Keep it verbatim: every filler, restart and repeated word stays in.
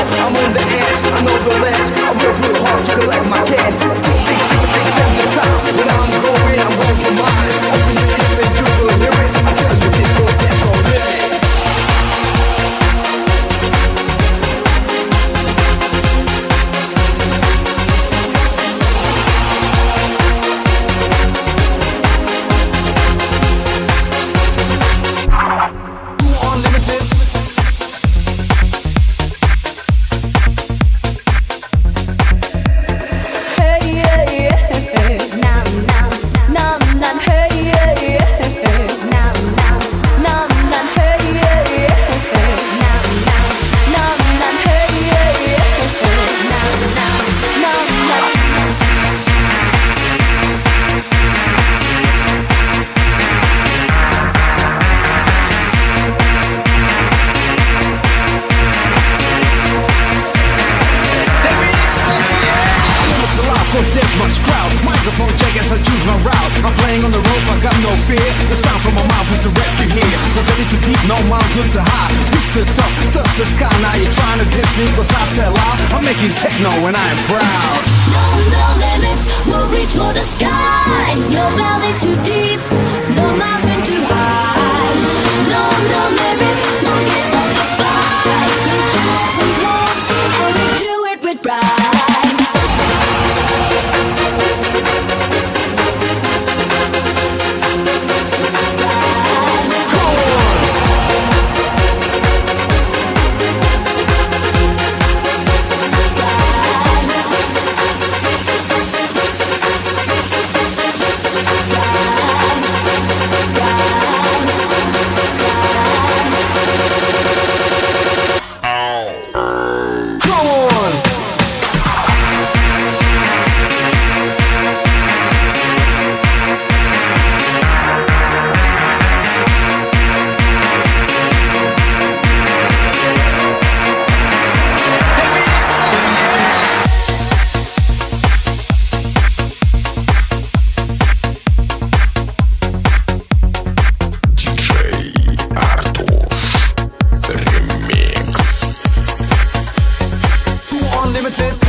I'm on the edge, I know the ledge. I work real hard to collect my cash. Tick, tick, tick, tick, tell the time. When I'm going, I'm going for mine. Open your ears and you will hear it. I tell you this goes, this goes, limit. There's much crowd, microphone check as I choose my route. I'm playing on the rope, I got no fear. The sound from my mouth is the rap you hear. No belly too deep, no mountain too high. Reach the top, touch the sky. Now you're trying to diss me cause I sell out. I'm making techno and I am proud. No, no limits, we'll reach for the skies. No valley too deep, no mountain too high. No, no limits, won't give up the fight. We do what we want, and we do it with pride. Unlimited.